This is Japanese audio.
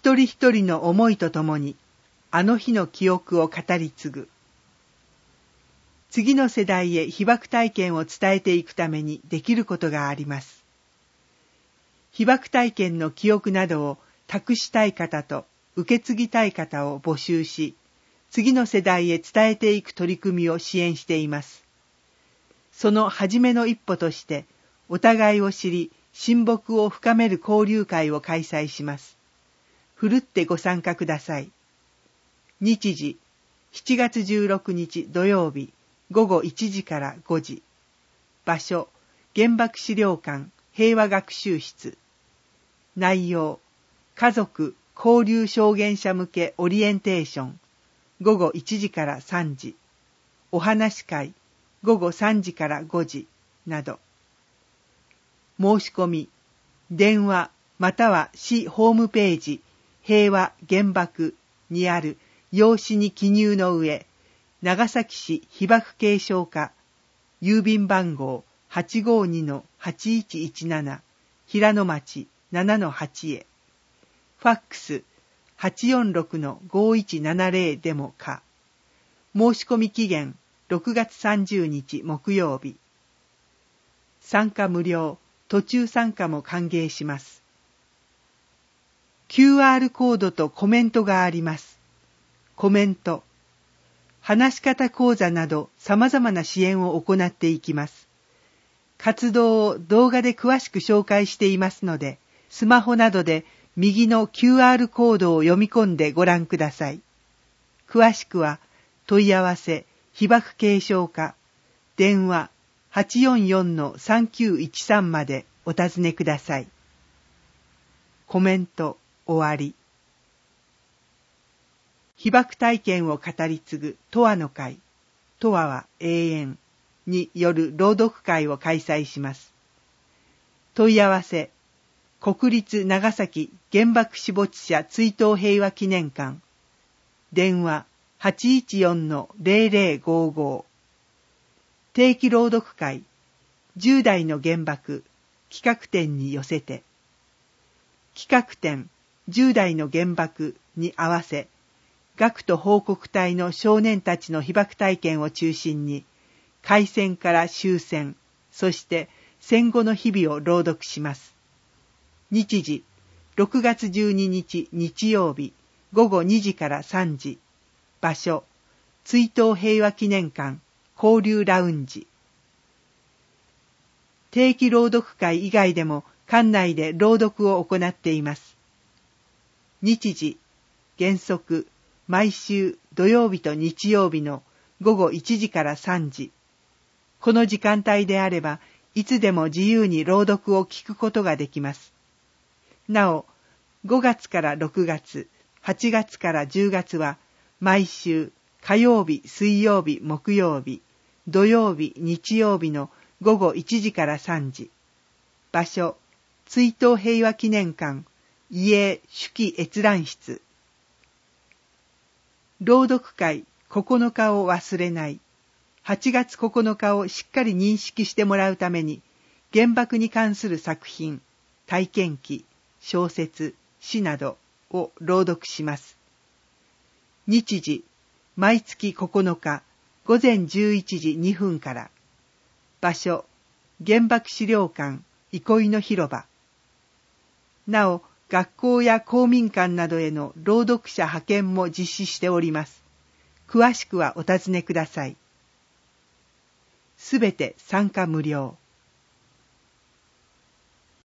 一人一人の思いとともに、あの日の記憶を語り継ぐ。次の世代へ被爆体験を伝えていくためにできることがあります。被爆体験の記憶などを託したい方と受け継ぎたい方を募集し、次の世代へ伝えていく取り組みを支援しています。その初めの一歩として、お互いを知り、親睦を深める交流会を開催します。ふるってご参加ください。日時、7月16日土曜日、午後1時から5時。場所、原爆資料館平和学習室。内容、家族交流証言者向けオリエンテーション。午後1時から3時。お話会、午後3時から5時。など。申し込み、電話または市ホームページ、平和原爆にある用紙に記入の上、長崎市被爆継承課、郵便番号 852-8117、平野町 7-8 へ。ファックス 846-5170 でもか。申し込み期限6月30日木曜日。参加無料、途中参加も歓迎します。QR コードとコメントがあります。コメント。話し方講座など様々な支援を行っていきます。活動を動画で詳しく紹介していますので、スマホなどで右の QR コードを読み込んでご覧ください。詳しくは問い合わせ被爆継承課、電話 844-3913 までお尋ねください。コメント終わり。被爆体験を語り継ぐ永遠の会、永遠は永遠による朗読会を開催します。問い合わせ、国立長崎原爆死没者追悼平和記念館、電話 814-0055、定期朗読会、10代の原爆企画展に寄せて、企画展10代の原爆に合わせ、学徒報告隊の少年たちの被爆体験を中心に、開戦から終戦、そして戦後の日々を朗読します。日時、6月12日日曜日、午後2時から3時。場所、追悼平和記念館、交流ラウンジ。定期朗読会以外でも館内で朗読を行っています。日時、原則、毎週土曜日と日曜日の午後1時から3時。この時間帯であれば、いつでも自由に朗読を聞くことができます。なお、5月から6月、8月から10月は、毎週火曜日、水曜日、木曜日、土曜日、日曜日の午後1時から3時。場所、追悼平和記念館、遺影手記閲覧室。朗読会9日を忘れない。8月9日をしっかり認識してもらうために、原爆に関する作品、体験記、小説、詩などを朗読します。日時、毎月9日、午前11時2分から。場所、原爆資料館、憩いの広場。なお、学校や公民館などへの朗読者派遣も実施しております。詳しくはお尋ねください。すべて参加無料。